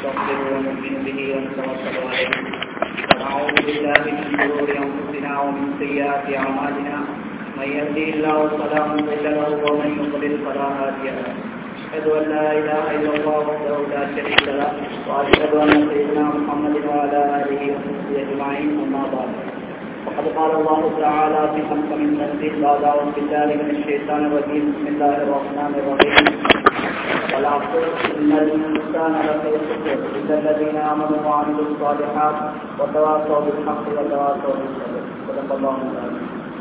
ونستغفره ونؤمن به ونتوكل عليه ونعوذ بالله من شرور انفسنا ومن سيئات اعمالنا من يهده الله فلا مضل له ومن يضلل فلا هادي له أشهد أن لا إله إلا الله وحده لا شريك له وأشهد أن سيدنا محمد وعلى آله وصحبه أجمعين أما بعد وقد قال الله تعالى في محكم تنزيل بعد أعوذ بالله من الشيطان الرجيم بسم الله الرحمن الرحيم والعصر إن الإنسان لفي خسر إلا الذين آمنوا وعملوا الصالحات وتواصوا بالحق وتواصوا بالصبر صدق الله العظيم.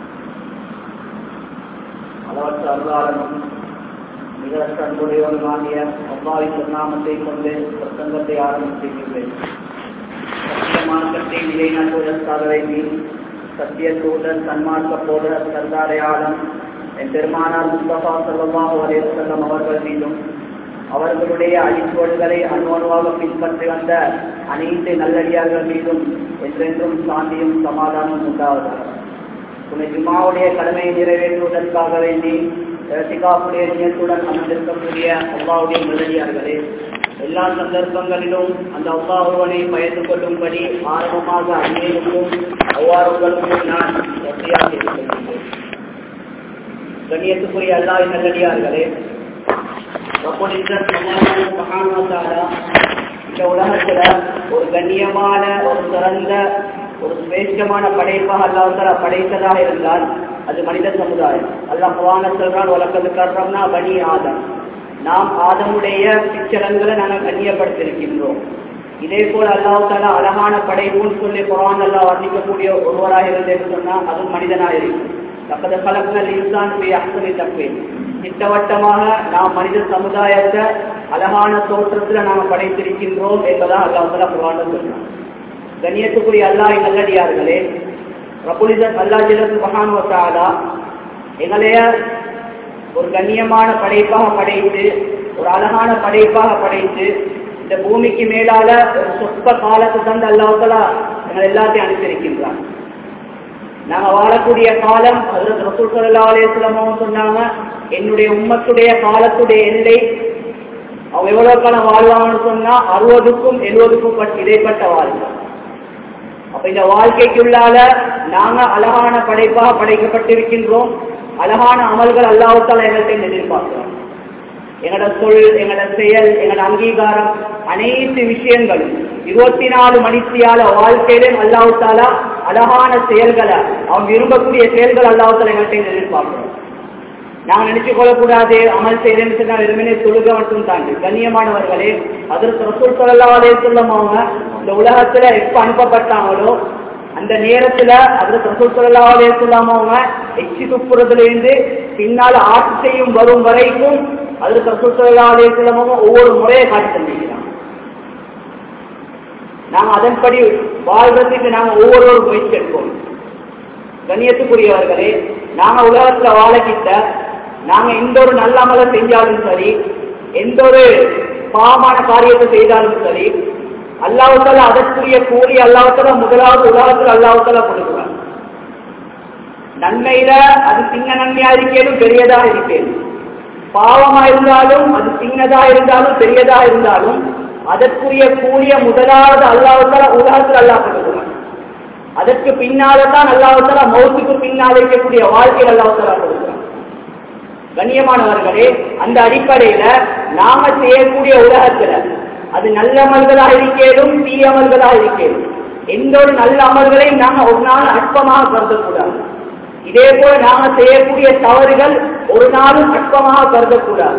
அளவற்ற அருளாளனும் மிகற்ற அன்புடையவனுமாகிய அல்லாஹ்வின் திருநாமத்தை கொண்டு பிரசங்கத்தை ஆரம்பிக்கின்றேன். சத்திய மார்க்கத்தை நிலைநாட்டுவதற்காக வேண்டி சத்திய தூதர் சன்மார்க்க போதர் சர்தாரே ஆலம் என் பெருமானார் முஸ்தபா ஸல்லல்லாஹு அலைஹி வஸல்லம் அவர்கள் மீதும் அவர்களுடைய அடிச்சுவடுகளை அணுவணுவாக பின்பற்றி வந்த அனைத்து நல்லடியார்கள் மீதும் என்றென்றும் சாந்தியும் சமாதானமும் உண்டாவதாக. துணை ஜும்மாவுடைய கடமையை நிறைவேற்றுவதற்காக வேண்டி இஹ்திகாஃபுடைய நியத்துடன் அமர்ந்திருக்கக்கூடிய அல்லாஹ்வுடைய நல்லடியார்களே, எல்லா சந்தர்ப்பங்களிலும் அந்த அல்லாஹ் ஒருவனை பயந்து கொள்ளும்படி ஆரம்பமாக அந்நியருக்கும் அவ்வாறுகளுக்கும் நான் வசியாக இருக்கின்றேன். கண்ணியத்துக்குரிய அல்லாஹ்வின் நல்லடியார்களே, இந்த உலகத்துல ஒரு கண்ணியமான ஒரு சிறந்த ஒரு சிரேஷ்டமான படைப்பாக அல்லாஹ் படைத்ததாக இருந்தால் அது மனித சமுதாயம். அல்லாஹ் குர்ஆனில் சொல்றான், வலக்கத் கர்ரம்னா பனி ஆதம், நாம் ஆதமுடைய சிச்சரங்களை நாங்கள் கண்ணியப்படுத்தியிருக்கின்றோம். இதே போல அல்லாஹ் தஆலா அழகான படைப்புன்னு சொல்லி குர்ஆன் அல்லாஹ் வர்ணிக்கக்கூடிய ஒருவராக இருந்தேன்னு சொன்னா அது மனிதனாக இருக்கும். லக்கத் கலக்னல் இன்சான ஃபீ அஹ்ஸனி தக்வீம், திட்டவட்டமாக நாம் மனித சமுதாயத்தை அழகான தோற்றத்துல நாம படைத்திருக்கின்றோம் என்பதா அல்லாஹ் தஆலா குர்ஆன்ல சொல்றான். கண்ணியத்துக்குரிய அல்லாஹ்வின் நல்லடியார்களே, ரப்புல் இஸ்ஸத் அல்லாஹ் ஜல்ல சுப்ஹானஹு வ தஆலா எங்களைய ஒரு கண்ணியமான படைப்பாக படைத்து ஒரு அழகான படைப்பாக படைத்து இந்த பூமிக்கு மேலால ஒரு சொற்ப காலத்தை தந்து அல்லாஹ் தஆலா எங்களை எல்லாத்தையும் அனுப்பியிருக்கின்றான். நாங்க வாழக்கூடிய காலம் ஹஜ்ரத் ரசூல் ஸல்லல்லாஹு அலைஹி வஸல்லம் சொன்னாங்க, என்னுடைய உம்மத்துடைய காலத்துடைய எல்லை அவ எவ்வளவு காலம் வாழ்வாங்கன்னு சொன்னா 60க்கும் 70க்கும் இடைப்பட்ட வாழ்க்கை. அப்ப இந்த வாழ்க்கைக்குள்ளால நாங்க அழகான படைப்பாக படைக்கப்பட்டிருக்கின்றோம். அழகான அமல்கள் அல்லாஹ் தஆலா எங்கள்கிட்ட எதிர்பார்க்கிறோம். எங்களோட சொல், எங்களோட செயல், எங்களோட அங்கீகாரம், அனைத்து விஷயங்களும் 24 மணித்தியால வாழ்க்கையிலும் அல்லாஹ் தஆலா அழகான செயல்களை அவன் விரும்பக்கூடிய செயல்கள் அல்லாஹ் தஆலா எங்கள்கிட்ட எதிர்பார்க்கிறோம். நாங்கள் நினைச்சு கொள்ளக்கூடாது அமல் செய்யறேன்னு சொன்னா வெறுமனே தொழுக மட்டும் தாண்டி. கண்ணியமானவர்களே, ஹஜ்ரத் ரசூல் ஸல்லல்லாஹு அலைஹி வஸல்லம் அவங்க இந்த உலகத்துல எப்ப அனுப்பப்பட்டாங்களோ அந்த நேரத்துல ஹஜ்ரத் ரசூல் ஸல்லல்லாஹு அலைஹி வஸல்லம் அவங்க எச்சி துப்புறதுல இருந்து பின்னால் ஆட்சி செய்யும் வரும் வரைக்கும் ஹஜ்ரத் ரசூல் ஸல்லல்லாஹு அலைஹி வஸல்லம் அவங்க ஒவ்வொரு முறையை காட்டி தந்திருக்கிறாங்க. நாங்க அதன்படி வாழ்றதுக்கு நாங்க ஒவ்வொருவரும் முயற்சி எடுப்போம். கண்ணியத்துக்குரியவர்களே, நாங்க உலகத்துல வாழக்கிட்ட நாங்க எந்த ஒரு நல்ல அமலை செஞ்சாலும் சரி, எந்த ஒரு பாவமான காரியத்தை செய்தாலும் சரி, அல்லாஹ் தஆலா அதற்குரிய கூலி அல்லாஹ் தஆலா முதலாவது உலகத்துல அல்லாஹ் தஆலா கொடுக்கிறார். நன்மையில அது சின்ன நன்மையா இருக்கேனும் பெரியதா இருக்கேனும், பாவமா இருந்தாலும் அது சின்னதா இருந்தாலும் பெரியதா இருந்தாலும் அதற்குரிய கூலிய முதலாவது அல்லாஹ் தஆலா உலகத்துல அல்லாஹ் கொடுக்கிறார். அதற்கு பின்னால்தான் அல்லாஹ் தஆலா மௌத்துக்கு பின்னால் இருக்கக்கூடிய வாழ்க்கையில் அல்லாஹ் தஆலா கொடுக்கிறார். கண்ணியமானவர்களே, அந்த அடிப்படையில நாம செய்யக்கூடிய உலகத்துல அது நல்ல அமல்களாக இருக்கேனும் தீய அமல்களாக இருக்கேனும் எந்த ஒரு நல்ல அமல்களையும் நாங்க ஒரு நாள் அற்பமாக கருதக்கூடாது. இதே போல நாம செய்யக்கூடிய தவறுகள் ஒரு நாளும் அற்பமாக கருதக்கூடாது.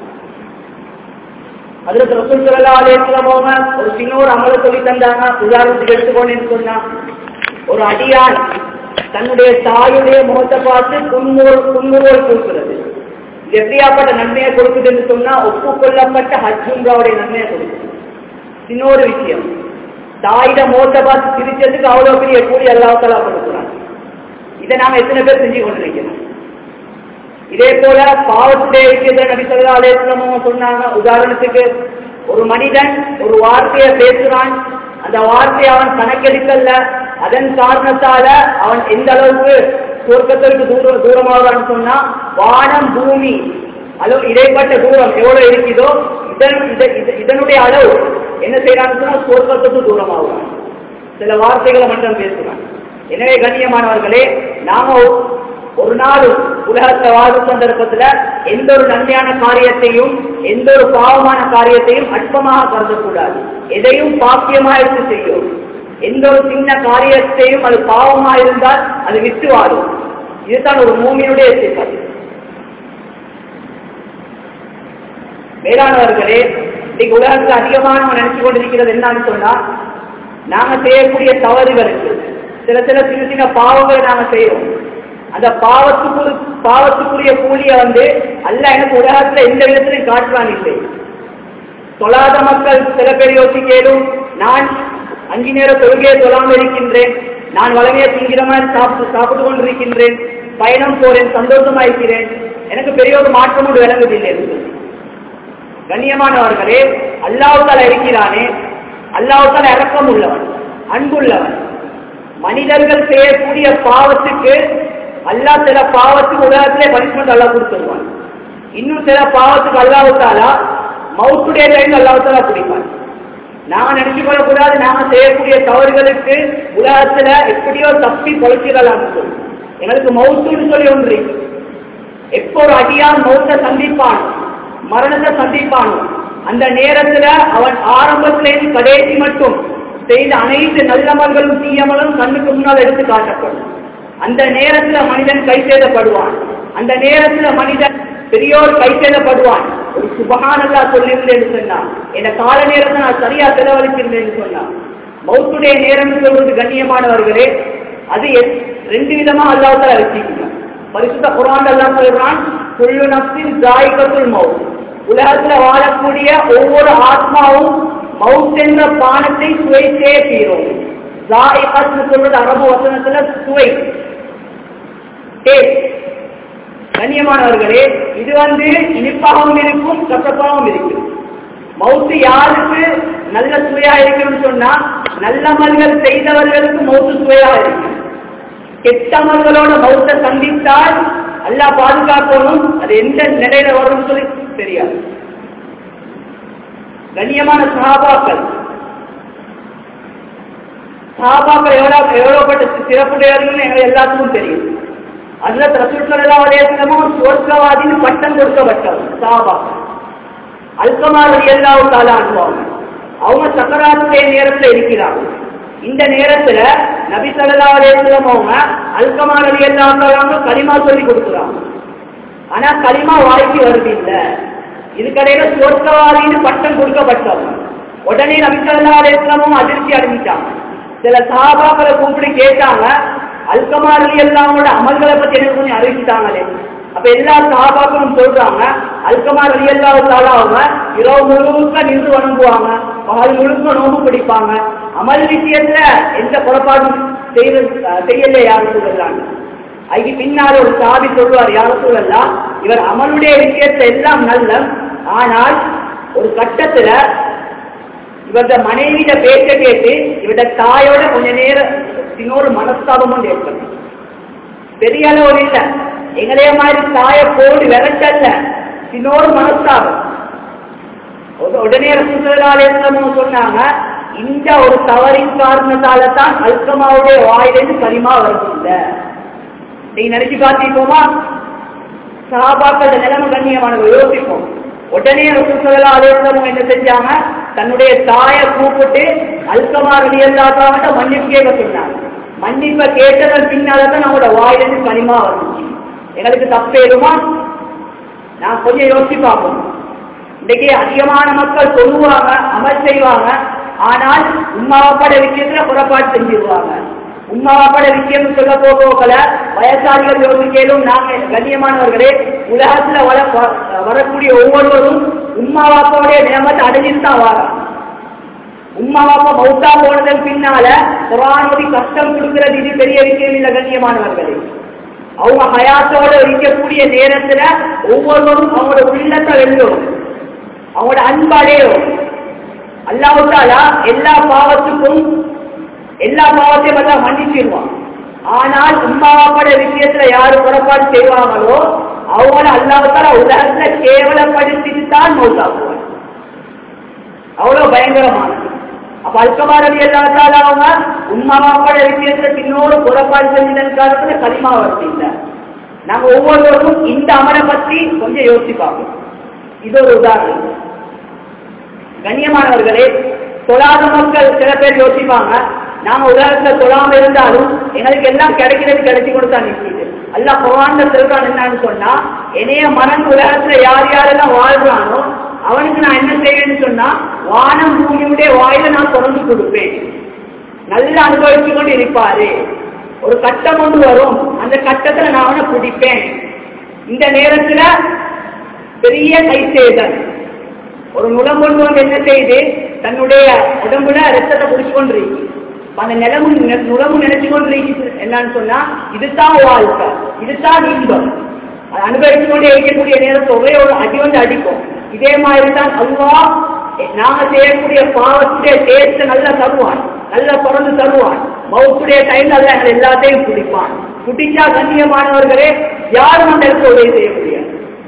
ஹஜ்ரத் ரசூல் ஸல்லல்லாஹு அலைஹி வஸல்லம் ஒரு சின்ன ஒரு அமலை சொல்லி தந்தாங்க. உதாரணத்துக்கு எடுத்துக்கொண்டேன்னு சொன்னா, ஒரு அடியான் தன்னுடைய தாயுடைய முகத்தை பார்த்து புன்முறுவல் கொடுக்கிறது. இது எப்படியாப்பட்ட நன்மையை கொடுக்குதுன்னு சொன்னா, ஒப்புக்கொள்ளப்பட்ட ஹஜ் உம்ராவுடைய நன்மையை கொடுக்குது. சின்ன ஒரு விஷயம், தாயிட முகத்தை பார்த்து சிரிச்சதுக்கு அவ்வளவு பெரிய கூலி அல்லாஹ் தஆலா கொடுக்கிறான். இதை நாம எத்தனை பேர் செஞ்சு கொண்டிருக்கிறோம்? இதே போல பாவத்துடைய விஷயத்தை நபி ஸல்லல்லாஹு அலைஹி வஸல்லம் சொன்னாங்க. உதாரணத்துக்கு ஒரு மனிதன் ஒரு வார்த்தையை பேசுறான், அந்த வார்த்தையை அவன் கணக்கெடுக்கல, அதன் காரணத்தால அவன் எந்த அளவுக்கு சொர்க்கத்திற்கு தூரமாகறான்னு சொன்னா, வானம் பூமி அளவு இடைப்பட்ட தூரம் எவ்வளவு இருக்குதோ இதனுடைய அளவு என்ன செய்யறான்னு சொன்னா சொர்க்கத்துக்கு தூரமாகுறான். சில வார்த்தைகளை மட்டும் பேசுறான். எனவே கண்ணியமானவர்களே, நாம ஒரு நாள் உலகத்தை வாழும் சந்தர்ப்பத்துல எந்த ஒரு நன்மையான காரியத்தையும் எந்த ஒரு பாவமான காரியத்தையும் அற்பமாக கருதக்கூடாது. எதையும் பாக்கியமா எடுத்து செய்யும். எந்த ஒரு சின்ன காரியத்தையும் அது பாவமா இருந்தால் அது விட்டு வாழும். இதுதான் ஒரு மூமியினுடைய சிற்பம். மேலானவர்களே, இன்னைக்கு உலகத்தில் அதிகமாக நினைச்சு கொண்டிருக்கிறது என்னன்னு சொன்னா, நாங்க செய்யக்கூடிய தவறுகளுக்கு சில சின்ன சின்ன பாவங்களை நாங்க செய்யறோம். அந்த பாவத்துக்குரிய கூலிய அல்லாஹ் எனக்கு உலகத்துல எந்த விதத்திலையும் காட்டுவான் இல்லை. தொழாத மக்கள் சில பேர் யோசிக்கலும், நான் 5 நேர தொழுகையை தொழாமல் இருக்கின்றேன், நான் வளமையை திங்கிற மாதிரி சாப்பிட்டு கொண்டிருக்கின்றேன், பயணம் போறேன், சந்தோஷமா இருக்கிறேன், எனக்கு பெரிய ஒரு மாற்றம் ஒன்று விளங்குதில்லை. கண்ணியமானவர்களே, அல்லாஹ்வுத்தால இருக்கிறானே, அல்லாஹ்வுத்தால இரக்கம் உள்ளவன், அன்புள்ளவன். மனிதர்கள் செய்யக்கூடிய பாவத்துக்கு அல்லாஹ் சில பாவத்துக்கு உலகத்திலே பனிஷ்மெண்ட் அல்லாஹ் கொடுத்துருவான். இன்னும் சில பாவத்துக்கு அல்லாஹ்வுத்தால மௌத்துடைய டைம் அல்லாஹ்வுத்தால பிடிப்பான். நாங்க நினைச்சு கொள்ளக்கூடாது நாங்க செய்யக்கூடிய தவறுகளுக்கு உலகத்துல எப்படியோ தப்பி பொழைச்சிடலாம். எங்களுக்கு மௌத்துன்னு சொல்லி ஒன்று, எப்போ ஒரு அடியான் மௌத்தை சந்திப்பான், மரணத்தை சந்திப்பான், அந்த நேரத்துல அவன் ஆரம்பத்திலேருந்து கடைசி மட்டும் செய்த அனைத்து நல்லமல்களும் தீயமலும் கண்ணுக்கு முன்னால் எடுத்து காட்டப்படும். அந்த நேரத்துல மனிதன் கை செய்தப்படுவான். அந்த நேரத்துல மனிதன் பெரியோர் கை செய்தப்படுவான். ஒரு சுபஹானல்லாஹ் சொல்லியிருந்தேன்னு சொன்னா, என் கால நேரத்தை நான் சரியா செலவழிச்சிருந்தேன்னு சொன்னா, மௌத்துடைய நேரம் சொல்றது கண்ணியமானவர்களே, அது 2 விதமா அல்லாஹ் தஆலா வச்சிருக்கான். பரிசுத்த குர்ஆன் அல்லாஹ் சொல்றான், குல்லு நஃப்ஸின் ஸாயிகத்துல் மௌத், உலகத்துல வாழக்கூடிய ஒவ்வொரு ஆத்மாவும் மவுத் என்ற பானத்தை சுவைத்தே தீரும். ஸாயிகத்னு சொல்றது அரபு வசனத்துல சுவை, டேஸ்ட். கண்ணியமானவர்களே, இது இனிப்பாகவும் இருக்கும், கசப்பாகவும் இருக்கும். மவுத்து யாருக்கு நல்ல சுவையா இருக்குன்னு சொன்னா, நல்லமல்கள் செய்தவர்களுக்கு மவுத்து சுவையா இருக்கும். கெட்டமல்களோட மவுத்தை சந்தித்தால் அல்லாஹ் பாதுகாக்கணும், அது எந்த நிலையில வரும்னு சொல்லி தெரியாது. கண்ணியமான சஹாபாக்கள் எவ்வளவுப்பட்ட சிறப்புடையவர்கள் எங்களுக்கு எல்லாத்துக்கும் தெரியும். ஹஜ்ரத் ரசூல் ஸல்லல்லாஹு அலைஹி வஸல்லம் சொர்க்கவாதின்னு பட்டம் கொடுக்கப்பட்டவர் சஹாபாக்கள். அல்கமா ரலியல்லாஹு தஆலா அன்ஹு அவங்க சக்கராத்துடைய நேரத்துல இருக்கிறாங்க. இந்த நேரத்துல நபி ஸல்லல்லாஹு அலைஹி வஸல்லம் அவங்க அல்கமா ரலியல்லாஹு தஆலா கலிமா சொல்லி கொடுக்குறாங்க. ஆனா கலிமா வாய்க்கு வருது இல்ல. இதுக்கடையில சொர்க்கவாதின்னு பட்டம் கொடுக்கப்பட்டவர். உடனே நபி ஸல்லல்லாஹு அலைஹி வஸல்லம் அதிர்ச்சி அடைஞ்சிட்டாங்க. சில சஹாபாக்களை கூப்பிட்டு கேட்டாங்க, அல்கமா ரலியல்லாஹுவோட அமல்களை பத்தி எனக்கு கொஞ்சம் அறிவிச்சுட்டாங்களே. அப்ப எல்லா சஹாபாக்களும் சொல்றாங்க, அல்கமா ரலியல்லாஹு தஆலா அவங்க இரவு முழுக்க நின்று வணங்குவாங்க, பகல் முழுக்க நோம்பு பிடிப்பாங்க, அமல் விஷயத்துல எந்த புறப்பாடும் செய்யல யாரும் சொல்லலாம். அதுக்கு பின்னால ஒரு சாதி சொல்வார், யாரும் சொல்லலாம், இவர் அமலுடைய விஷயத்துல எல்லாம் நல்ல, ஆனால் ஒரு கட்டத்துல இவருடைய மனைவியிட பேச்ச கேட்டு இவருடைய தாயோட கொஞ்ச நேரம் இன்னொரு மனஸ்தாபமும் ஏற்படும். பெரிய அளவு இல்ல, எங்களைய மாதிரி தாய போடு விரட்டல்ல, இன்னொரு மனஸ்தாபம். உடனே ரசூல் ஸல்லல்லாஹு அலைஹி வஸல்லம் சொன்னாங்க, இந்த ஒரு தவறின் காரணத்தால தான் அல்கமாவுடைய வாயிலிருந்து கலிமா வருது. நீங்க நினைச்சு பார்த்தீங்கோமா, சஹாபாக்களோட நிலைமை கண்ணியமானவர்கள் யோசிப்போம். உடனே ரசூல் ஸல்லல்லாஹு அலைஹி வஸல்லம் என்ன செஞ்சாங்க, தன்னுடைய தாயை கூப்பிட்டு அல்கமா ரலியல்லாஹு தஆலா மன்னிப்பு கேட்க சொன்னாங்க. மன்னிப்பை கேட்டதன் பின்னால்தான் நம்மளோட வாயிலிருந்து கலிமா வந்துச்சு. எங்களுக்கு தப்பேருமா? நான் கொஞ்சம் யோசிச்சு பார்ப்போம். இன்னைக்கு அதிகமான மக்கள் சொல்லுவாங்க, அமல் செய்வாங்க, ஆனால் உம்மாவாப்பட விஷயத்துல புறப்பாடு செஞ்சிருவாங்க. உம்மாவாப்பட விஷயம் சொல்ல போகல வயசாளிகள் யோசிக்கலும். நாங்க கண்ணியமானவர்களே, உலகத்துல வரக்கூடிய ஒவ்வொருவரும் உம்மாவாப்பாவுடைய நியமத்தை அடைஞ்சிட்டு தான் வராங்க. உம்மாவாப்பா மௌத்தா போனதன் பின்னால குர்ஆனுக்கு கஷ்டம் கொடுக்கிறது இது பெரிய விஷயம் இல்ல. கண்ணியமானவர்களே, அவங்க ஹயாத்தோட இருக்கக்கூடிய நேரத்துல ஒவ்வொருவரும் அவங்களோட உள்ளத்தை வெல்லும், அவங்களோட அன்படையும். அல்லாஹ் தஆலா எல்லா பாவத்தையும் எல்லாம் மன்னிச்சிருவான். ஆனால் உம்மாவாப்பட விஷயத்துல யாரு புறப்பாடு செய்வாங்களோ அவங்கள அல்லாஹ் தஆலா உலகத்துல கேவலப்படுத்திட்டு தான் மௌத்தாக்குவான். அவ்வளவு பயங்கரமானது. அப்ப அல்கமா ரலியல்லாஹு அவங்க உம்மா பாப்பாட விஷயத்துல இன்னொரு குறைபாடு செஞ்சதன் காரணத்துல கலிமா வச்சிருந்த. நாங்க ஒவ்வொருவரும் இந்த அமலை பத்தி கொஞ்சம் யோசிச்சு பார்ப்போம். இது ஒரு உதாரணம். கண்ணியமானவர்களே, தொழாத மக்கள் சில பேர் யோசிப்பாங்க, நாங்க உலகத்துல தொழாம இருந்தாலும் எங்களுக்கு எல்லாம் கிடைக்கிறது கிடைச்சி கொடுத்தா நிற்கிது. அல்லாஹ் குர்ஆன்ல சொல்றான் என்னன்னு சொன்னா, என்னைய மறந்து உலகத்துல யார் யாரெல்லாம் வாழ்றானோ அவனுக்கு நான் என்ன செய்வேன்னு சொன்னா, வானம் பூமியுடைய வாயில நான் திறந்து கொடுப்பேன். நல்லா அனுபவிச்சு கொண்டு இருப்பாரு. ஒரு கட்டம் கொண்டு வரும், அந்த கட்டத்துல நான் அவனை பிடிப்பேன். இந்த நேரத்துல பெரிய கை செய்தல், ஒரு நுளம் கொண்டு வந்து என்ன செய்து தன்னுடைய உடம்புல ரத்தத்தை குடிச்சு கொண்டிருக்கு. அந்த நுளமும் நினைச்சு கொண்டிருக்கு. என்னன்னு சொன்னா, இதுதான் வாழ்க்கை, இதுதான் இன்பம். அது அனுபவிச்சு கொண்டே இருக்கக்கூடிய நேரத்தில் ஒரே ஒரு அடி வந்து அடிக்கும். இதே மாதிரி தான் அல்லாஹ் நாம செய்யக்கூடிய பாவத்துடைய டேஸ்ட் நல்லா தருவான், நல்லா தொடர்ந்து தருவான். மவுத்துடைய டைம் அல்ல எல்லாத்தையும் பிடிப்பான். பிடிச்சா கண்ணியமானவர்களே யாரும் அந்த இடத்துல உதவி செய்ய முடியாது.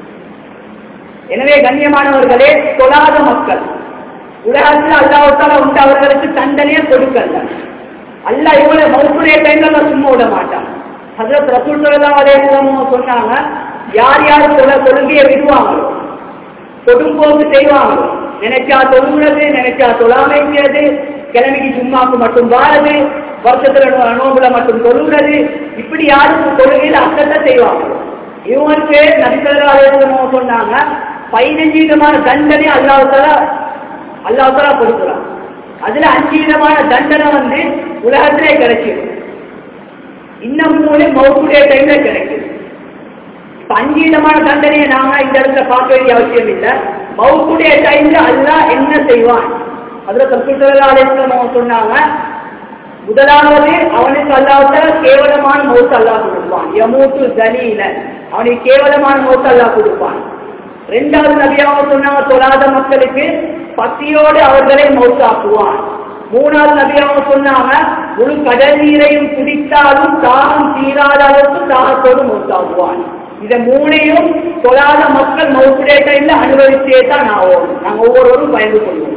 எனவே கண்ணியமானவர்களே, தொழாத மக்கள் உலகத்தில் அல்லாஹ்வுத்தாலா உண்டு அவர்களுக்கு தண்டனையை கொடுக்கல. அல்லாஹ் இவ்வளவு மவுத்துடைய டைம்ல சும்மா விட மாட்டான். ஹஜ்ரத் ரசூல் ஸல்லல்லாஹு அலைஹி வஸல்லம் சொன்னாங்க, யார் யார் தொழுகையை விடுவாங்களோ, கொடும்போக்கு செய்வாங்களோ, நினைச்சா தொழுகிறது, நினைச்சா தொழாமைக்கிறது, கிழமைக்கு சும்மாக்கு மட்டும் வாரது, வருஷத்துல நோம்புல மட்டும் தொழுகிறது, இப்படி யாரும் தொழுகையில் அர்த்தத்தை செய்வாங்களோ இவங்களுக்கு நபி ஸல்லல்லாஹு அலைஹி வஸல்லம் சொன்னாங்க, 15 விதமான தண்டனை அல்லாஹ்வுத்தாலா கொடுக்கிறான். அதுல 5 விதமான தண்டனை வந்து உலகத்திலே கிடைக்கும். இன்னும் 3 மவுத்துடைய டைம்ல கிடைக்கும். 5 விதமான தண்டனையை நாம இந்த இடத்துல பார்க்க வேண்டிய அவசியம் இல்லை. மவுத்துடைய டைம்ல அல்லாஹ் என்ன செய்வான்? அதுல ரசூல் ஸல்லல்லாஹு அலைஹி வஸல்லம் சொன்னாங்க, முதலாவது அவனுக்கு அல்லாஹ்வுத்தாலா கேவலமான மவுத் அல்லாஹ் கொடுப்பான். யமூத்து ஜலீலன், அவனுக்கு கேவலமான மவுத் அல்லாஹ் கொடுப்பான். இரண்டாவது நபியாக சொன்னாங்க, தொழாத மக்களுக்கு பசியோடு அவர்களை மௌத்தாக்குவான். மூணாவது நபியாக சொன்னாங்க, முழு கடல் நீரையும் குடித்தாலும் தாகம் தீராத அளவுக்கு தாகத்தோடு மௌத்தாக்குவான். இதை 3ஐயும் தொழாத மக்கள் மௌத்துடைய டைம்ல அனுபவிச்சே தான் ஆகும். நாங்க ஒவ்வொருவரும் பயந்து கொள்வோம்.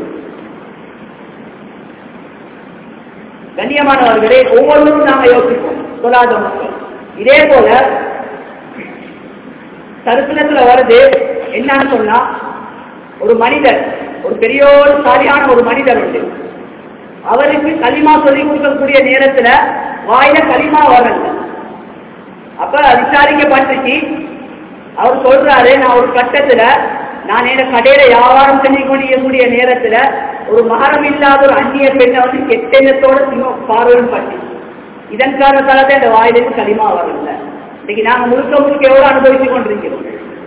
கண்ணியமானவர்களே, ஒவ்வொருவரும் நாங்க யோசிப்போம் தொழாத மக்கள். இதே போல சரித்திரத்துல வருது என்னன்னு சொன்னா, ஒரு மனிதர், ஒரு பெரிய சாலியான ஒரு மனிதர் உண்டு. அவருக்கு களிமா சொல்லி கொடுக்கக்கூடிய நேரத்துல வாயில களிமா வரல. அப்ப விசாரிக்கப்பட்டுச்சு. அவர் சொல்றாரு, நான் ஒரு கட்டத்துல நான் என்ன கடையில வியாபாரம் செஞ்சு கொண்டிருக்கக்கூடிய நேரத்துல ஒரு மகரம் இல்லாத ஒரு அந்நிய பெண்ணை வந்து கெட்டெண்ணத்தோட பார்வையும் பட்டு, இதன் காரணத்தால்தான் இந்த வாயிலிருந்து களிமா வரல. இன்னைக்கு நாங்க முழுக்க எவ்வளவு அனுபவித்துக் கொண்டிருக்கிறோம்.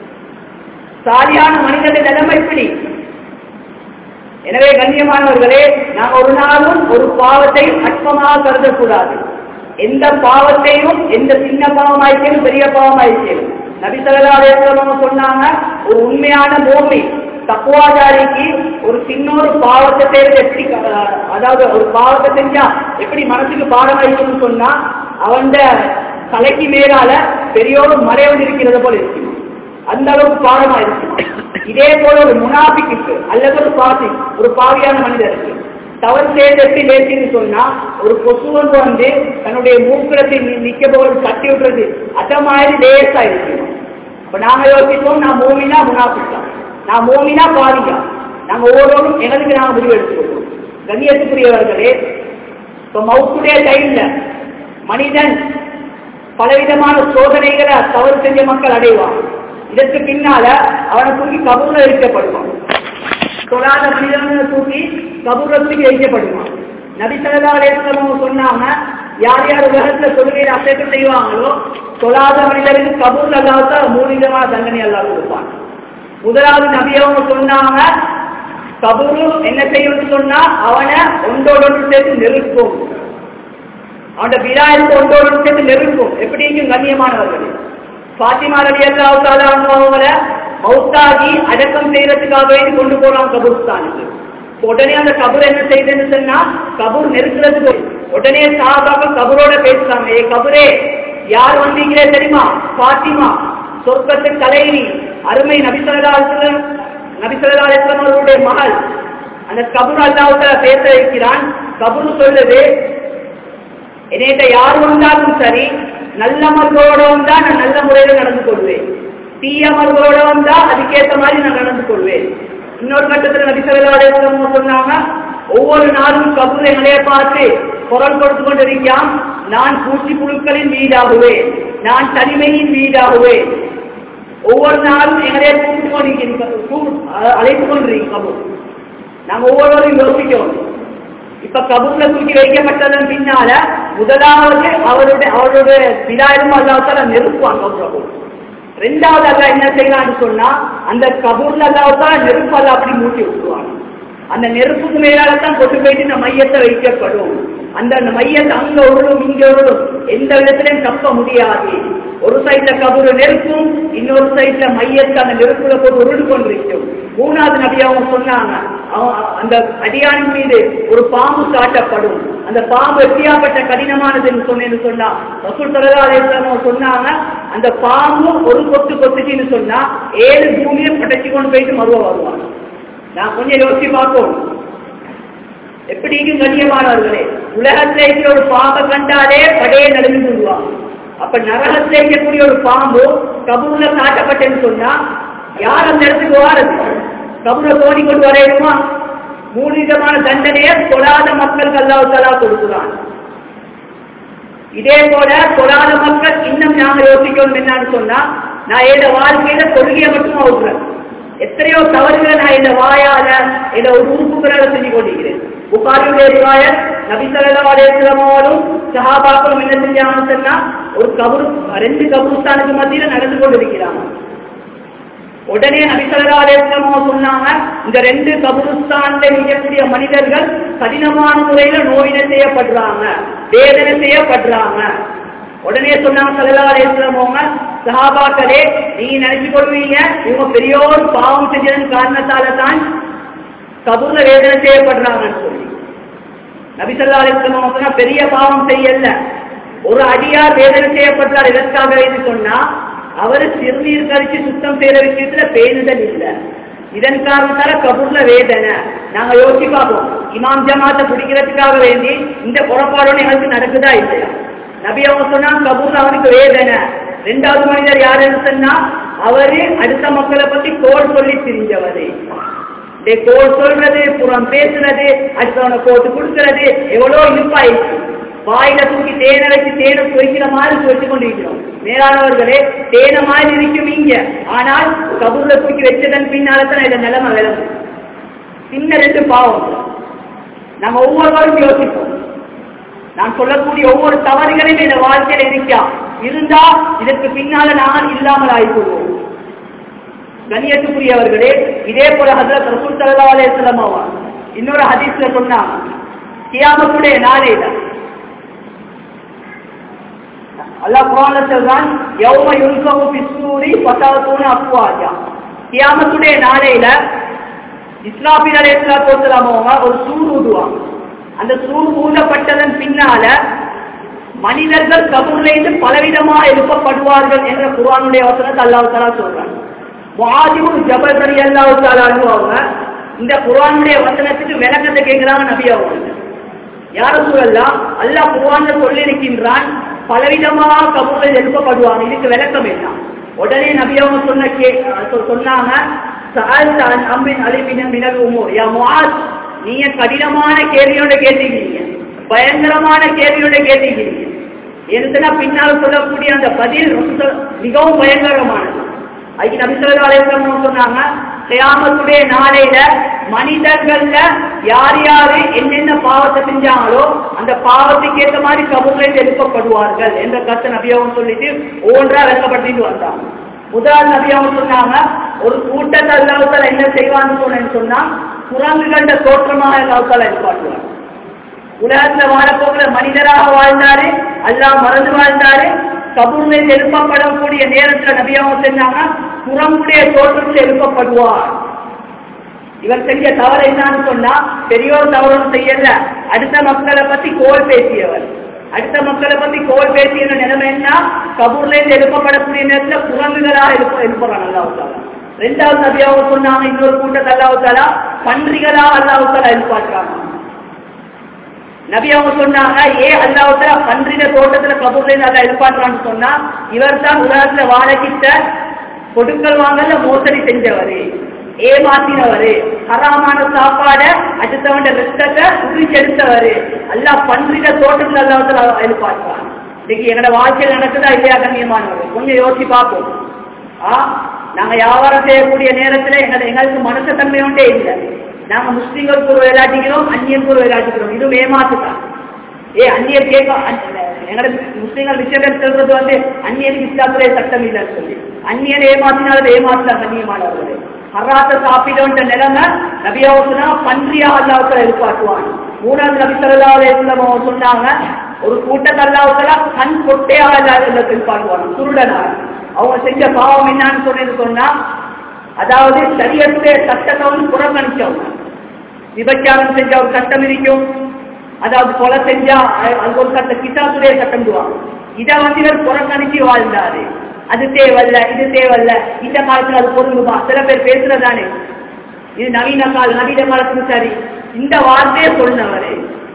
சாலியான மனிதனுடைய நிலைமை இப்படி. எனவே கண்ணியமானவர்களே, நாம் ஒரு நாளும் ஒரு பாவத்தை அற்பமாக கருதக்கூடாது. எந்த பாவத்தையும், எந்த சின்ன பாவமாயிலும் பெரிய பாவமாயிலும் நபி ஸல்லல்லாஹு அலைஹி வஸல்லம் சொன்னாங்க, ஒரு உண்மையான மூமின் தக்வாதாரிக்கு ஒரு சின்ன ஒரு பாவத்தை செய்வது எப்படி, அதாவது ஒரு பாவத்தை செஞ்சா எப்படி மனசுக்கு பாடம் ஆயிடும்னு சொன்னா, அவன் தலைக்கு மேலால பெரியோரு மறைவன் இருக்கிறது போல இருக்கு. அந்த அளவுக்கு பாடமா இருக்கு. இதே போல ஒரு முனாபிக்கு அல்லது ஒரு பாவியான மனிதருக்கு தவறு செய்து எப்படி லேசின்னு சொன்னா, ஒரு கொசுவன் வந்து தன்னுடைய மூக்குலத்தை நிக்க போது தட்டி விடுறது அத மாதிரி லேசா இருக்கு. அப்ப நாங்க யோசிப்போம், நான் மூமினா முனாபிக்கா, நான் மூமினா பாவிக்கா. நாங்க ஒவ்வொருவரும் எங்களுக்கு நாங்க முடிவு எடுத்துக்கொள்வோம். கண்ணியத்துக்குரியவர்களே, இப்ப மவுத்துடைய டைம்ல மனிதன் பலவிதமான சோதனைகளை தவறு செஞ்ச மக்கள் அடைவான். இதற்கு பின்னால அவனை தூக்கி கபூர்ல வைக்கப்படுவான். தொழாத மனிதனை தூக்கி கபூரத்துக்கு வைக்கப்படுவான். நபி ஸல்லல்லாஹு அலைஹி வஸல்லம் சொன்னாங்க, யார் யார் உலகத்துல தொழுகையில அசைக்க செய்வாங்களோ தொழாத மனிதருக்கு கபூர்ல அல்லாஹ் 3 விதமான தண்டனை அல்லாஹ் கொடுப்பான். முதலாவது நபி அவங்க சொன்னாங்க, கபூரு என்ன செய்யணும்னு சொன்னா அவனை ஒன்றோடு சேர்த்து நெருக்கும். அவனோட விராயத்தை ஒன்றோடு சேர்த்து நெருக்கும். எப்படி இருக்கும் கண்ணியமானவர்கள்? ஃபாத்திமா ரலியல்லாஹு தஆலா அவங்கள மௌத்தாகி அடக்கம் செய்யறதுக்காக கொண்டு போறான் கபூர்ஸ்தானுக்கு. உடனே அந்த கபூர் என்ன செய்யுதுன்னு சொன்னா, கபூர் நெருக்கிறதுக்கு உடனே சஹாபாக்கள் கபூரோட பேசுறாங்க, ஏ கபூரே யார் வந்தீங்களே தெரியுமா? ஃபாத்திமா, சொர்க்கத்தின் தலைவி, அருமை நபி ஸல்லல்லாஹு அலைஹி வஸல்லம் அவர்களுடைய மகள். அந்த கபூர் அல்லாஹ்வுத்தாலா பேச வைக்கிறான். கபூர் சொல்லுது, என்னைட்ட யார் வந்தாலும் சரி, நல்ல அமல்களோட வந்தா நான் நல்ல முறையில நடந்து கொள்வேன், தீய அமல்களோட வந்தா அதுக்கேற்ற மாதிரி நான் நடந்து கொள்வேன். இன்னொரு கட்டத்தில் நபி ஸல்லல்லாஹு அலைஹி வஸல்லம் சொன்னாங்க, ஒவ்வொரு நாளும் கபூர் எங்களைய பார்த்து குரல் கொடுத்து கொண்டிருக்கான், நான் பூச்சி புழுக்களின் வீடாகுவேன், நான் தனிமையின் வீடாகுவேன். ஒவ்வொரு நாளும் எங்களைய அழைத்து கொண்டிருக்கீங்க கபூர். நாங்க ஒவ்வொருவரும் யோசிக்கிறோம். இப்ப கபூர்ல தூக்கி வைக்கப்பட்டதன் பின்னால முதலாவது அவருடைய விழாயிலும் அல்லாஹ்வுத்தாலா நெருப்புவான் கபூர். ரெண்டாவது அல்லாஹ் என்ன செய்யலான்னு சொன்னா, அந்த கபூர்ல அல்லாஹ்வுத்தாலா நெருப்பு அல்ல அப்படி மூட்டி விட்டுருவாங்க. அந்த நெருப்புக்கு மேலால்தான் கொண்டு போயிட்டு இந்த மையத்தை வைக்கப்படும். அந்த மையத்தை அங்க உருளும் இங்க உருளும், எந்த விதத்திலையும் தப்ப முடியாது. ஒரு சைட்ல கபூர் நெருப்பும், இன்னொரு சைட்ல மையத்தை அந்த நெருப்புல போட்டு உருண்டு கொண்டிருக்கும். மூணாவது நபி அவங்க சொன்னாங்க, அந்த அடியானின் மீது ஒரு பாம்பு காட்டப்படும். அந்த பாம்பு எப்படியாப்பட்ட கடினமானதுன்னு சொன்னா ரசூல் ஸல்லல்லாஹு அலைஹி வஸல்லம் சொன்னாங்க, அந்த பாம்பு ஒரு கொத்து கொத்துச்சுன்னு சொன்னா 7 பூமியை படைச்சு கொண்டு போயிட்டு மறுவ வருவாங்க. நான் கொஞ்சம் யோசிச்சு பார்ப்போம். எப்படி கண்ணியமானவர்களே, உலகத்தில் இருக்கிற ஒரு பாம்பை கண்டாலே படையே நடுங்கி கொள்வாங்க. அப்ப நரகத்தில் இருக்கக்கூடிய ஒரு பாம்பு கபூர்ல காட்டப்பட்டேன்னு சொன்னா யார் அந்த இடத்துக்கு வாரது? கபூரை தோண்டி கொண்டு வரையுமா? 3 விதமான தண்டனையை தொழாத மக்களுக்கு அல்லாஹ் தஆலா கொடுக்கிறான். இதே போல தொழாத மக்கள் இன்னும் நாங்க யோசிக்கணும் என்னன்னு சொன்னா, நான் என் வாழ்க்கையில கொள்கையை மட்டும் அவுக்குறேன், எத்தனையோ தவறுகளை நான் இந்த வாயால இந்த ஒரு உறுப்புகளை செஞ்சு கொண்டிருக்கிறேன். புகாரியுடைய ரிவாயத், நபி ஸல்லல்லாஹு அலைஹி வஸல்லம் சஹாபாக்களும் என்ன செஞ்சாங்கன்னு சொன்னா, ஒரு கபூர் 2 கபூர்ஸ்தானுக்கு மத்தியில நடந்து கொண்டிருக்கிறாங்க. உடனே நபி ஸல்லல்லாஹு அலைஹி வஸல்லம் சொன்னாங்க, இந்த 2 கபூர்ஸ்தான்ல இருக்கக்கூடிய மனிதர்கள் கடினமான முறையில நோயினை செய்யப்படுறாங்க, வேதனை செய்யப்படுறாங்க. உடனே சொன்னாங்க ஸல்லல்லாஹு அலைஹி வஸல்லம், சஹாபாக்களே நீங்க நினைச்சு கொள்வீங்க இவங்க பெரிய ஒரு பாவம் செஞ்சதன் காரணத்தால தான் கபூர்ல வேதனை செய்யப்படுறாங்கன்னு சொல்லி. நபி ஸல்லல்லாஹு அலைஹி வஸல்லம் சொன்னா பெரிய பாவம் செய்யல, ஒரு அடியார் வேதனை செய்யப்படுறார் எதற்காக சொன்னா, அவரு சிறுநீர் கழிச்சு சுத்தம் செய்யற விஷயத்துல பேணுதல் இல்லை, இதன் காரணத்தால கபூர்ல வேதனை. நாங்க யோசிச்சு பார்ப்போம், இமாம் ஜமாத்தை பிடிக்கிறதுக்காக வேண்டி இந்த புறப்பாடோட நிகழ்ச்சி நடக்குதா இல்லையா? நபி அவங்க சொன்னா கபூர்ல அவனுக்கு வேதனை. 2வது மனிதர் யாருன்னு சொன்னா, அவரு அடுத்த மக்களை பத்தி கோல் சொல்லி திரிஞ்சவரு. கோல் சொல்றது, புறம் பேசுறது, அடுத்தவனை போட்டு கொடுக்கறது எவ்வளவு இனிப்பாயிடுச்சு. வாயில தூக்கி தேனை வச்சு தேனை பொய்க்கிற மாதிரி சொல்லி கொண்டிருக்கிறோம். மேலானவர்களே, தேனை மாதிரி இருக்குவீங்க, ஆனால் கபூர்ல தூக்கி வச்சதன் பின்னால்தான் இதை நிலைமை விளங்கும். சின்ன 2 பாவம் நம்ம ஒவ்வொருவரும் யோசிப்போம். நான் சொல்லக்கூடிய ஒவ்வொரு தவறுகளையும் இந்த வாழ்க்கையில இருக்கா இருந்தா இதற்கு பின்னால நான் இல்லாமல் ஆகிக்கொள்வோம். கண்ணியத்துக்குரியவர்களே, இதே போல ஹஜ்ரத் ரசூல் ஸல்லல்லாஹு அலைஹி வஸல்லம் இன்னொரு ஹதீஸ்ல சொன்னாங்க, கியாமத்துடைய நாளையில அல்லாஹ் குர்ஆன்ல சொல்றான், யௌம யுன்ஃபகு ஃபிஸ்ஸூரி ஃபதஅதுன அஃப்வாஜா. கியாமத்துடைய நாளையில இஸ்ராஃபீல் அலைஹிஸ்ஸலாத்து வஸலாம் ஒரு சூர் ஊதுவாங்க. அந்த சூர் ஊதப்பட்டதன் பின்னால மனிதர்கள் கபூர்ல இருந்து பலவிதமாக எழுப்பப்படுவார்கள் என்ற குர்ஆனுடைய வசனத்தை அல்லாஹ் தஆலா சொல்றாங்க. முஆத் இப்னு ஜபல் ரலியல்லாஹு தஆலா அவங்க இந்த குர்ஆனுடைய வசனத்துக்கு விளக்கத்தை கேட்கிறாங்க நபி அவங்க. யா ரசூலல்லாஹ், அல்லாஹ் குர்ஆன்ல சொல்லி இருக்கின்றான் பலவிதமாக கபூர்ல எழுப்பப்படுவாங்க, இதுக்கு விளக்கம் என்ன? உடனே நபி அவங்க சொன்னாங்க, சஅல்த அன் அம்ரின் அலீமின் மினல் உமூர். யா முஆத், நீங்க கடினமான கேள்வியோட கேட்டீங்க, பயங்கரமான கேள்வியோட கேட்டீங்க. எதுனா பின்னால் சொல்லக்கூடிய அந்த பதில் மிகவும் பயங்கரமானது. அதுக்கு நபி ஸல்லல்லாஹு அலைஹி வஸல்லம் சொன்னாங்க, கியாமத்துடைய நாளையில மனிதர்கள்ல யார் யாரு என்னென்ன பாவத்தை செஞ்சாங்களோ அந்த பாவத்துக்கு ஏற்ற மாதிரி கபூர்ல எழுப்பப்படுவார்கள் என்ற கருத்தை நபி அவங்க சொல்லிட்டு ஒவ்வொன்றா விளக்கப்படுத்திட்டு வந்தாங்க. முதல் நபி அவங்க சொன்னாங்க, ஒரு கூட்டத்தை அல்லாஹ் தஆலா என்ன செய்வான்னு சொன்னா, குரங்குகள தோற்றமாக அல்லாஹ் தஆலா எழுப்பாட்டுவார். உலகத்துல வாழப்போகிற மனிதராக வாழ்ந்தாரு, அல்லாஹ் மறந்து வாழ்ந்தாரு. கபூர்ல எழுப்பப்படக்கூடிய நேரத்துல நபி அவங்க சொன்னாங்க, குரங்குடைய தோற்றத்தில் எழுப்பப்படுவார். இவர் செஞ்ச தவறு என்னன்னு சொன்னா, பெரியோர் தவறும் செய்யல, அடுத்த மக்களை பத்தி கோல் பேசியவர். அடுத்த மக்களை பத்தி கோல் பேசிய நிலைமை என்ன, கபூர்ல இருந்து எழுப்பப்படக்கூடிய நேரத்துல குரங்குகளாக எழுப்புறாங்க அல்லாஹ் தஆலா. இரண்டாவது நபி அவங்க சொன்னாங்க, இன்னொரு கூட்டத்தை அல்லாஹ் தஆலா பன்றிகளா அல்லாஹ் தஆலா எழுப்பாட்டுறாங்க. நபி அவங்க சொன்னாங்க, அல்லாஹ் தஆலா பன்றிட தோட்டத்துல கபூர்ல அல்லாஹ் எழுப்பாட்டுறான்னு சொன்னா, இவர் தான் உலகத்துல வாழக்கிட்ட கொடுக்கல் வாங்கல மோசடி செஞ்சவரு, ஏமாத்தினவரு, ஹராமான சாப்பாட அடுத்தவன் ரத்தத்தை உரிச்செடுத்தவரு. அல்லாஹ் பன்றிட தோட்டத்துல அல்லாஹ் தஆலா எழுப்பாட்டுறான். இன்னைக்கு எங்களோட வாழ்க்கையில் நடக்குதா இல்லையா கண்ணியமானவர்கள்? கொஞ்சம் யோசிச்சு பார்ப்போம். நாங்க வியாபாரம் செய்யக்கூடிய நேரத்துல எங்களுக்கு மனுஷத்தன்மை ஒன்றே இல்லை. நாங்க முஸ்லீம்களுக்கு ஒரு விளையாட்டுக்கிறோம், அந்நியனுக்கு ஒரு விளையாட்டுக்கிறோம். இதுவும் ஏமாத்துதான். அந்நியர் கேட்க எங்களோட முஸ்லீம்கள் விஷயம் சொல்றது அந்நியனுக்கு இஸ்லாத்திலே சட்டம் இல்லைன்னு சொல்லி அந்நியன் ஏமாத்தினாலும் ஏமாத்தலாம் கண்ணியமானவர்களே. ஹராத்த சாப்பிடுன்ற நிலைமை நபியாவுக்குனா பன்றியா அல்லாஹ்வுக்கு எழுப்பாட்டுவான். மூணாவது நபி ஸல்லல்லாஹு அலைஹி வஸல்லம் சொன்னாங்க, ஒரு கூட்டத்தை அல்லாஹ்வுக்கு கண் கொட்டையாக எழுப்பாட்டுவாங்க, சுருடனாக. அவங்க செஞ்ச பாவம் என்னன்னு சொன்னா, அதாவது சரியத்துடைய சட்டத்தை புறக்கணிச்சவங்க. விபச்சாரம் செஞ்ச ஒரு சட்டம் இருக்கும், அதாவது கொலை செஞ்சா அது ஒரு சட்டம், கிசாசுடைய சட்டம் துவாங்க. இதை இவர் புறக்கணிச்சு வாழ்ந்தாரு. அது தேவல்ல, இது தேவல்ல, இந்த காலத்துல அது பொருந்துமா, சில பேர் பேசுறதானே இது நவீன காலத்துக்கு சரி. இந்த வார்த்தையை சொன்னவரு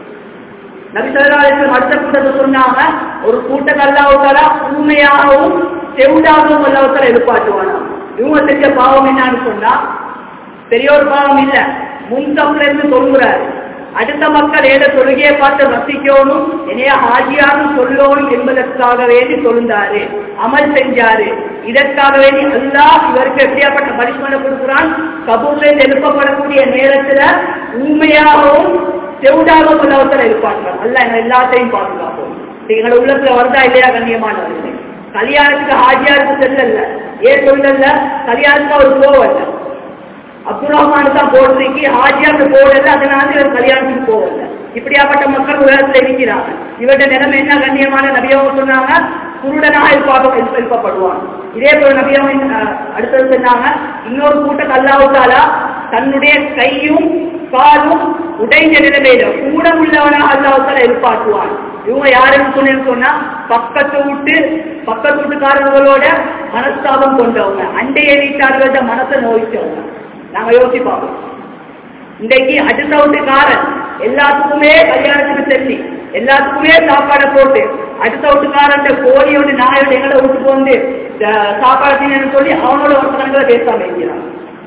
நபி ஸல்லல்லாஹு அலைஹி வஸல்லம் அடுத்த கூட்டத்தை சொன்னாங்க, ஒரு கூட்டத்தை அல்லாஹ் தஆலா உண்மையாகவும் செவுடாகவும் அல்லாஹ் தஆலா எழுப்பாட்டுவானா. இவங்க செஞ்ச பாவம் என்னன்னு சொன்னா, பெரிய ஒரு பாவம் இல்ல, முன்தப்புல இருந்து சொல்கிறாரு, அடுத்த மக்கள் ஏத தொழுகையை பார்த்து ரசிக்கணும், என்னைய ஹாஜியாரும் சொல்லணும் என்பதற்காக வேண்டி சொல்லுந்தாரு, அமல் செஞ்சாரு. இதற்காக வேண்டி அல்லாஹ் இவருக்கு எப்படியாப்பட்ட பனிஷ்மெண்ட் கொடுக்கிறான், கபூர்ல எழுப்பப்படக்கூடிய நேரத்துல உண்மையாகவும் செவுடாகவும் உள்ளவர்கள் எழுப்பார்கள். அல்ல எங்க எல்லாத்தையும் பாதுகாப்போம். எங்களோட உள்ளத்துல வருதா இல்லையா கண்ணியமானவர்களே? கல்யாணத்துக்கு ஹாஜியாருக்கு செல்லல, சொல்லல, கல்யாணத்துக்கு அவர் போவல்ல, அப்துல் ரஹ்மான் தான் போடுறீங்க, ஹாஜியாருக்கு போடல, அதனால இவர் கல்யாணத்துக்கு போகல. இப்படியாப்பட்ட மக்கள் உலகத்துல இருக்கிறாங்க. இவருடைய நிலைமை என்ன கண்ணியமான நபியாவும் சொன்னாங்க, குருடனாக எழுப்பப்படுவான். இதே போல நபியாவும் அடுத்தது சொன்னாங்க, இன்னொரு கூட்டம் அல்லாஹ் தஆலா தன்னுடைய கையும் காலும் உடைஞ்ச நிலைமையில ஊனம் உள்ளவனாக அல்லாஹ் தஆலா எழுப்பாட்டுவான். இவங்க யாருன்னு சொன்னா, பக்கத்து வீட்டுக்காரர்களோட மனஸ்தாபம் கொண்டவங்க, அண்டைய வீட்டார்களோட மனசை நோய்ச்சவங்க. நாங்க யோசிப்போம், இன்றைக்கு அடுத்த வீட்டுக்காரன் எல்லாத்துக்குமே கல்யாணத்துக்கு செல்லி எல்லாத்துக்குமே சாப்பாடை போட்டு, அடுத்த வீட்டுக்காரன் கோழியோடு நாயோட எங்களை வீட்டுக்கு வந்து சாப்பாடு சொல்லி அவனோட ஒருத்தனங்களை பேசாம இருக்கிறான்.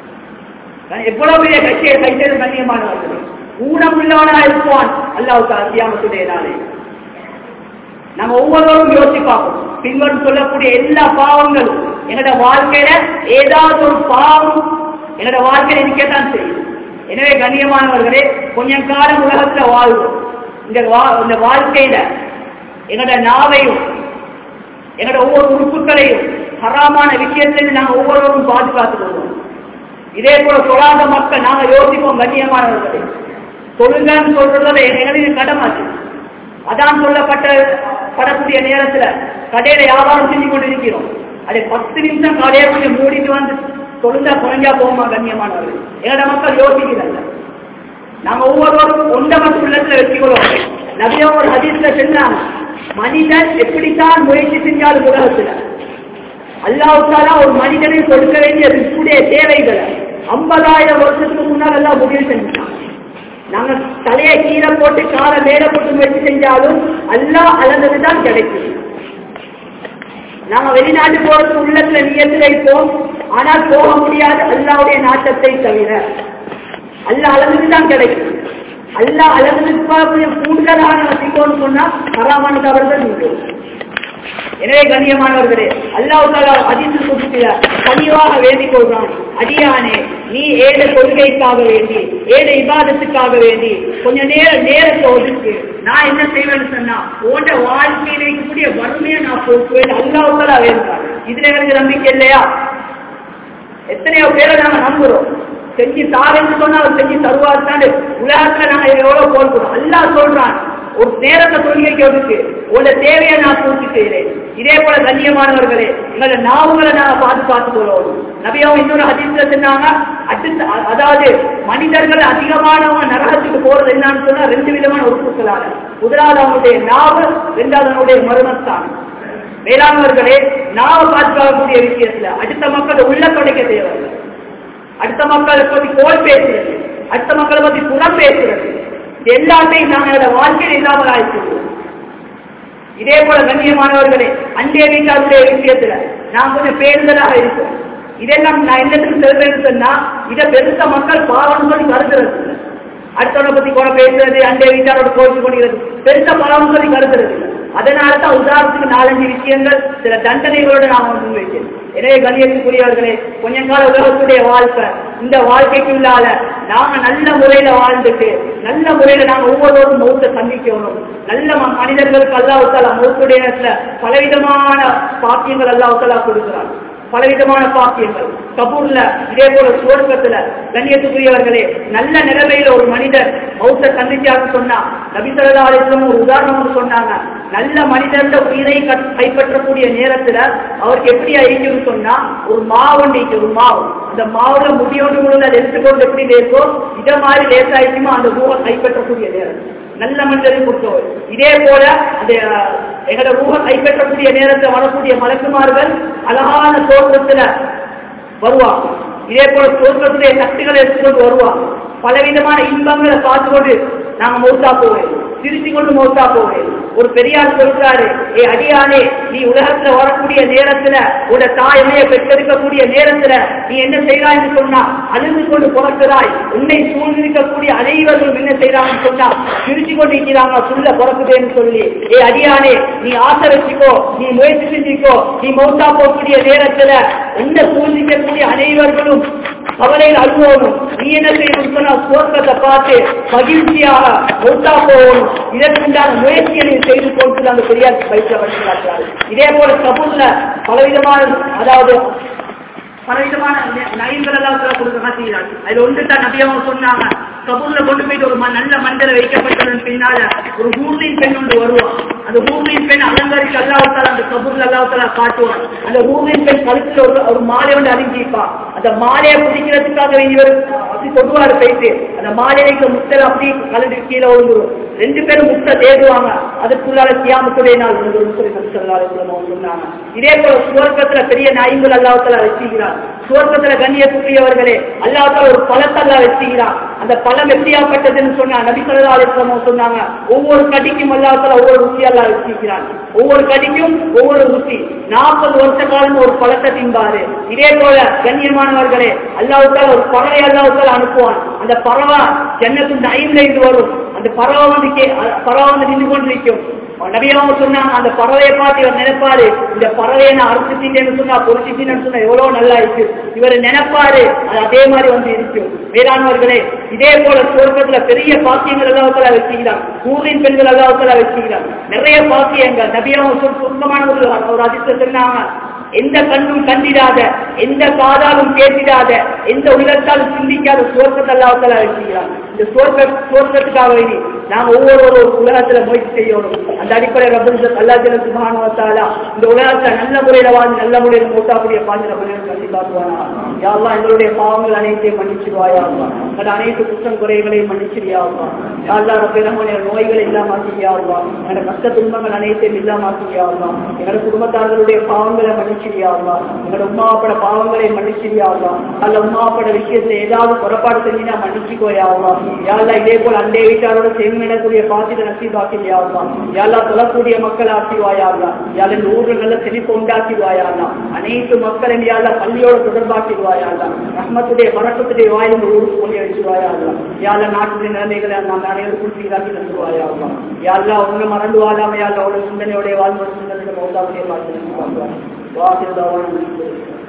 எவ்வளவு பெரிய கட்சியை கைத்தேர்வு கண்ணியமானவர்கள், ஊனம் உள்ளவனா இருப்பான் அல்லாஹ் தஆலா கியாமத்துடைய நாளே. நம்ம ஒவ்வொருவரும் யோசிப்பாப்போம், பின்வரும் சொல்லக்கூடிய எல்லா பாவங்களும் எங்களோட வாழ்க்கையில ஏதாவது ஒரு பாவம் என்னோட வாழ்க்கையில இருக்கத்தான் செய்யும். எனவே கண்ணியமானவர்களே, கொஞ்சம் காலம் உலகத்துல வாழ்வோம். இந்த வாழ்க்கையில எங்களோட நாவையும் எங்களோட ஒவ்வொரு உறுப்புகளையும் ஹராமான விஷயத்திலிருந்து நாங்கள் ஒவ்வொருவரும் பாதுகாத்துக் கொள்வோம். இதே போல சொல்லாத மக்கள் நாங்க யோசிப்போம் கண்ணியமானவர்களே, சொல்லுங்கன்னு சொல்றதை எங்களுக்கு கடமாச்சு. அதான் சொல்லப்படக்கூடிய நேரத்துல கடையில வியாபாரம் செஞ்சு கொண்டு இருக்கிறோம், அதை 10 நிமிஷம் கடையை கொஞ்சம் மூடிட்டு வந்து சொல்லுங்க குறைஞ்சா போகுமா கண்ணியமானவர்கள்? எங்களோட மக்கள் யோசிக்கிறாங்க. நாங்க ஒவ்வொருவரும் ஒன்றை மட்டும் உள்ளத்துல வச்சுக்கிறோம். நபியா ஒரு ஹதீஸ்ல சொன்னாங்க, மனிதன் எப்படித்தான் முயற்சி செஞ்சாலும் உலகத்துல அல்லாஹ் தஆலா ஒரு மனிதனை கொடுக்க வேண்டிய ரிஸ்குடைய தேவைகளை 50,000 வருஷத்துக்கு முன்னால் எல்லாம் முடிவு செஞ்சாங்க. நாங்க தலையை கீழே போட்டு காலை மேல போட்டு முயற்சி செஞ்சாலும் அல்லாஹ் அளந்ததுதான் கிடைக்கும். நாங்க வெளிநாட்டு போறதுக்கு உள்ளத்துல நியத்து வைப்போம், ஆனால் போக முடியாது அல்லாஹ்வுடைய நாட்டத்தை தவிர. அல்லாஹ் அளந்துதான் கிடைக்கும். அல்லாஹ் அளந்துக்கு கூடுதலான வசிக்கோன்னு சொன்னா ஹராமான தவறுகள் உண்டு. எனவே கண்ணியமானவர்களே, அல்லாஹ் தஆலா ஹதீஸில் குறிப்பிட்டார், கனிவாக வேண்டிக் கொள்றான், அடியானே நீ ஏழு கொள்கைக்காக வேண்டி, ஏழு இபாதத்துக்காக வேண்டி கொஞ்ச நேரத்தை ஒதுக்கு. நான் என்ன செய்வேன்னு சொன்னா, உன்னோட வாழ்க்கையில இருக்கக்கூடிய வறுமையை நான் போக்குவேன். அல்லாஹ் தஆலா வேண்டாம். இதுல எனக்கு நம்பிக்கை இல்லையா? எத்தனையோ பேரை நாங்க நம்புறோம், செஞ்சு தாருன்னு சொன்னா அவர் செஞ்சு தருவார். உலகத்துல நாங்க எவ்வளவு போடுறோம். அல்லாஹ் சொல்றான், ஒரு நேரத்தை தொழிலுக்கு ஒதுக்கு, உங்களோட தேவையை நான் பூர்த்தி செய்கிறேன். இதே போல கண்ணியமானவர்களே, எங்களோட நாவுகளை நாங்க பாதுகாத்துக் கொள்ளணும். நபியாவும் இன்னொரு ஹதீஸ்ல சொன்னாங்க, அதாவது மனிதர்கள் அதிகமானவங்க நரகத்துக்கு போறது என்னன்னு சொன்னா 2 விதமான உறுப்புகளான, முதலாவது அவனுடைய நாவு, 2வது அவனுடைய மர்மஸ்தானம். மேலானவர்களே, நாவை பாதுகாக்கக்கூடிய விஷயத்துல அடுத்த மக்கள் உள்ள தொடைக்க தேவையில்லை. அடுத்த மக்களை பத்தி கோல் பேசுறது, அடுத்த மக்களை பத்தி புறம் பேசுறது, இது எல்லாத்தையும் நாங்கள் வாழ்க்கையில் இல்லாமல் ஆயிடுச்சு. இதே போல கண்ணியமானவர்களே, அண்டே வீட்டாருடைய விஷயத்துல நான் கொஞ்சம் பேருந்தலாக இருக்கோம். இதெல்லாம் நான் என்னத்துக்கு செல்வேன்னு சொன்னா, இதை பெருச மக்கள் பாவம் சொல்லி கருதுறது. அடுத்தவனை பத்தி கூட பேசுறது, அண்டே வீட்டாரோட கோவிச்சு கொள்கிறது, பெருச பாவம் சொல்லி கருதுறது. அதனாலதான் உதாரணத்துக்கு 4-5 விஷயங்கள் சில தண்டனைகளோட நான் முன்வைத்தேன். எனவே கண்ணியத்துக்குரியவர்களே, கொஞ்ச கால உலகத்துடைய வாழ்க்கை, இந்த வாழ்க்கைக்குள்ளால நாங்க நல்ல முறையில வாழ்ந்துட்டு நல்ல முறையில நாங்க ஒவ்வொருவரும் மௌத்தை சந்திக்கணும். நல்ல மனிதர்களுக்கு அல்லாஹ் தஆலா மௌத்துடைய நேரத்துல பலவிதமான பாக்கியங்கள் அல்லாஹ் தஆலா கொடுக்கிறார். பலவிதமான பாக்கியங்கள் கபூர்ல, இதே போல சுவர்க்கத்துல. கண்ணியத்துக்குரியவர்களே, நல்ல நிலைமையில ஒரு மனிதர் மௌத்தை சந்திச்சான்னு சொன்னா நபி ஸல்லல்லாஹு அலைஹி வஸல்லம் ஒரு உதாரணம் சொன்னாங்க. நல்ல மனிதர்ந்த உயிரை கைப்பற்றக்கூடிய நேரத்துல அவருக்கு எப்படி ஆயிடுச்சுன்னு சொன்னா, ஒரு மாவு ஒரு மாவு, அந்த மாவுல முடியோடு முழுவதும் எடுத்துக்கொண்டு எப்படி லேசோ இதை மாதிரி லேசாயிடுச்சுமோ அந்த ரூஹை கைப்பற்றக்கூடிய நேரம் நல்ல மனிதரை பொறுத்தவர். இதே போல அந்த எங்களோட ரூஹை கைப்பற்றக்கூடிய நேரத்தில் வரக்கூடிய மலக்குமார்கள் அழகான தோற்றத்துல வருவாங்க. இதே போல தோற்றத்திலே சக்திகளை எடுத்துக்கொண்டு வருவாங்க. பலவிதமான இன்பங்களை பார்த்துக்கொண்டு நாங்க மௌத்தா போவேன், சிரிச்சு கொண்டு மௌத்தா போவேன். ஒரு பெரியார் சொல்றாரு, ஏ அடியானே, நீ உலகத்துல வரக்கூடிய நேரத்துல உட தாயமைய பெற்றெடுக்கக்கூடிய நேரத்துல நீ என்ன செய்யறாய்ன்னு சொன்னா அழுது கொண்டு பிறக்கிறாய். உன்னை சூழ்ந்திருக்கக்கூடிய அனைவர்களும் என்ன செய்யறாங்கன்னு சொன்னா சிரிச்சு கொண்டு இருக்கிறாங்க, புள்ள பிறக்குதேன்னு சொல்லி. ஏ அடியானே, நீ ஆசை வச்சுக்கோ, நீ முயற்சி செஞ்சுக்கோ, நீ மௌத்தா போகக்கூடிய நேரத்துல உன்னை சூழ்ந்திருக்கக்கூடிய அனைவர்களும் கவலையில் அழுவோனும். நீ என்ன செய்யணும் சொன்னா சுவர்க்கத்தை பார்த்து மகிழ்ச்சியாக மௌத்தா போகணும். இதற்குண்டான முயற்சியை செய்து கொண்டு அந்த பெரியார் பயிற்சியை படிக்கிறார்கள். இதே போல கபூர்ல பலவிதமான, அதாவது பலவிதமான நயங்கள் எல்லாம் கொடுக்க செய்கிறார்கள். அதுல ஒன்று தான் நபி அவங்க சொன்னாங்க, கபூர்ல கொண்டு போயிட்டு ஒரு நல்ல மனிதரை வைக்கப்பட்டதன் பின்னால ஒரு ஹூர்லின் பெண் ஒன்று வருவான். அந்த ஹூர்லின் பெண் அலங்கரிச்சு அல்லாஹ்வுத்தாலா அந்த கபூர்ல அல்லாஹ்வுத்தாலா காட்டுவான். அந்த ஹூர்லின் பெண் கழுத்துல ஒரு மாலை ஒன்று அணிஞ்சிருப்பான். அந்த மாலையை பிடிக்கிறதுக்காக இவர் அப்படி சொல்லுவாரு போயிட்டு அந்த மாலையை முத்தல் அப்படி கலந்து கீழே விழுந்துரும். 2 பேரும் முத்த தேடுவாங்க. அதுக்குள்ளால கியாமத்துடைய நாள் சொன்னாங்க. இதே போல சுவர்க்கத்துல பெரிய நாய்கள் அல்லாஹ்வுத்தாலா வச்சுக்கிறார். சுவர்க்கத்துல கண்ணியத்துக்குரியவர்களே, அல்லாஹ்வுத்தாலா ஒரு பழத்தை அல்லாஹ் வச்சுக்கிறான். அந்த பழம் எப்படியாப்பட்டதுன்னு சொன்னா நபி ஸல்லல்லாஹு அலைஹி வஸல்லம் சொன்னாங்க, ஒவ்வொரு கடிக்கும் அல்லாஹ்வுத்தாலா ஒவ்வொரு ருசி அல்லாஹ் வச்சிருக்கிறான். ஒவ்வொரு கடிக்கும் ஒவ்வொரு ருசி. 40 வருஷ காலம் ஒரு பழத்தை தின்பாரு. இதே போல கண்ணியமானவர்களே, அல்லாஹ்வுத்தாலா ஒரு பறவை அல்லாஹ்வுத்தாலா அனுப்புவான். அந்த பறவை ஜன்னத்துல் நயீம்ல இருந்து வரும். அந்த பறவை வந்து நின்று கொண்டிருக்கும். நபியாவும் சொன்னாங்க, அந்த பறவையை பார்த்து இவர் நினைப்பாரு, இந்த பறவையை நான் அறுத்துட்டேன்னு சொன்னா பொறிச்சிட்டேன்னு சொன்னா எவ்வளவு நல்லா இருக்கு. இவர் நினைப்பாரு, அது அதே மாதிரி வந்து இருக்கும். வேளாண்வர்களே, இதே போல சொர்க்கத்துல பெரிய பாக்கியங்கள் அல்லாஹ்வுத்தாலா வச்சுக்கிறான். ஊரின் பெண்கள் அல்லாஹ்வுத்தாலா வச்சுக்கிறான். நிறைய பாக்கியங்கள் நபியாவும் சொந்தமான ஒரு அதிர்ஷ்டம் சொன்னாங்க. எந்த கண்ணும் கண்டிடாத, எந்த காதாலும் கேட்டிடாத, எந்த உள்ளத்தாலும் சிந்திக்காத சுவர்க்கத்தை அல்லாஹ்வுத்தாலா வச்சுக்கிறான். இந்த சுவர்க்கத்துக்காக வேண்டி நாம் ஒவ்வொரு உலகத்துல முயற்சி செய்யணும். அந்த அடிப்படையில் அல்லாஹ் சுப்ஹானஹு வ தஆலா இந்த உலகத்தை நல்ல முறையில வாழ்ந்து நல்ல முறையில் மூத்தாக்கூடிய பாஞ்சு கண்டிப்பாக்குவானா. யா அல்லாஹ், எங்களுடைய பாவங்கள் அனைத்தையும் மன்னிச்சிடுவாயா அல்லாஹ். எங்களோட அனைத்து குற்றம் குறைகளையும் மன்னிச்சிடியா அல்லாஹ். யா அல்லாஹ், நம்முடைய நோய்கள் இல்லாமக்கியா அல்லாஹ். எங்களோட கஷ்ட துன்பங்கள் அனைத்தையும் இல்லாமக்கியா அல்லாஹ். எங்களோட குடும்பத்தார்களுடைய பாவங்களை மன்னிச்சிடியா அல்லாஹ். எங்களோட உம்மாப்பட பாவங்களை மன்னிச்சிடியா அல்லாஹ். அல்ல உம்மாப்பட விஷயத்தை ஏதாவது புறப்பாடு செஞ்சினா மன்னிச்சுக்கோயா அல்லாஹ். யா அல்லாஹ், இதே போல் அண்டை வீட்டாரோட சேர்மையிடக்கூடிய பாத்திர நசீபாக்கியா அல்லாஹ். யா அல்லாஹ், தொழக்கூடிய மக்கள் ஆக்கிவாயா அல்லாஹ். யா அல்லாஹ், இந்த ஊரில் நல்ல செழிப்பு உண்டாக்கிடுவாயா அல்லாஹ். அனைத்து மக்களையும் யா அல்லாஹ் பள்ளியோட தொடர்பாக்கிடுவாயா அல்லாஹ். ரஹ்மத்துடைய பரக்கத்துடைய வாய் இந்த ஊருக்கு கொண்டு வச்சுவாயா அல்லாஹ். யா அல்லாஹ், நாட்டுடைய நிலைமைகளை நாம் அனைவருக்கும் சீராக்கி தந்துருவாயா அல்லாஹ். யா அல்லாஹ், உங்களை மறந்து வாழாமையா அல்லாஹ், சிந்தனையோடைய வாழ்வு சிந்தனை மௌதாவுடைய பாத்திரம் வாசிதாவான